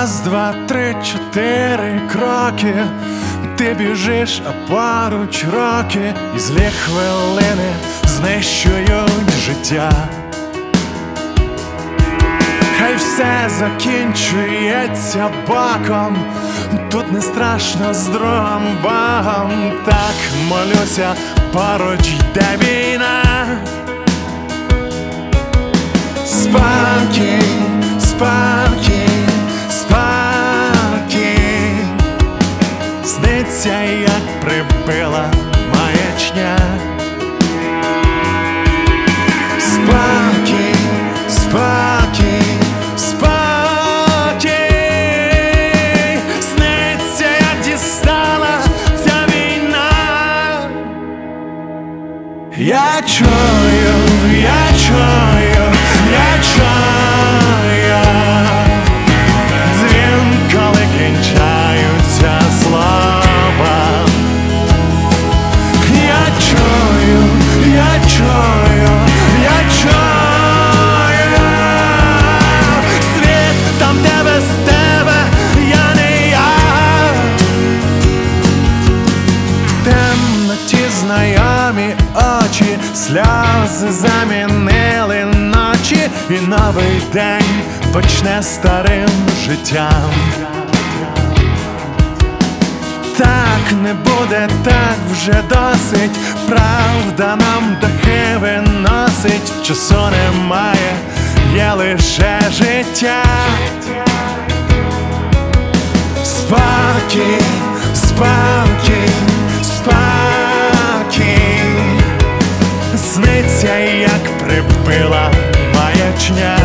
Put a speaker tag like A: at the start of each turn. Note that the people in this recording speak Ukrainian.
A: Раз, два, три, чотири кроки, ти біжиш, а поруч роки, і злі хвилини знищують життя. Хай все закінчується боком, тут не страшно з другом Богом. Так молюся, поруч йде війна. Спокій, спокій, спокій, сниться, як прибила маячня. Спокій, спокій, спокій, сниться, як дістала ця війна. Я чую, я чую, я чую дзвін, коли кінчаються слова. Я чую, я чую, я чую світ там, де без тебе я не я. Темноті знайомі очі, сльози замінили ночі, і новий день почне старим життям. Так не буде, так вже досить, правда нам дахи виносить. Часу немає, є лише життя. Спокій, спокій, спокій, сниться, як прибила маячня.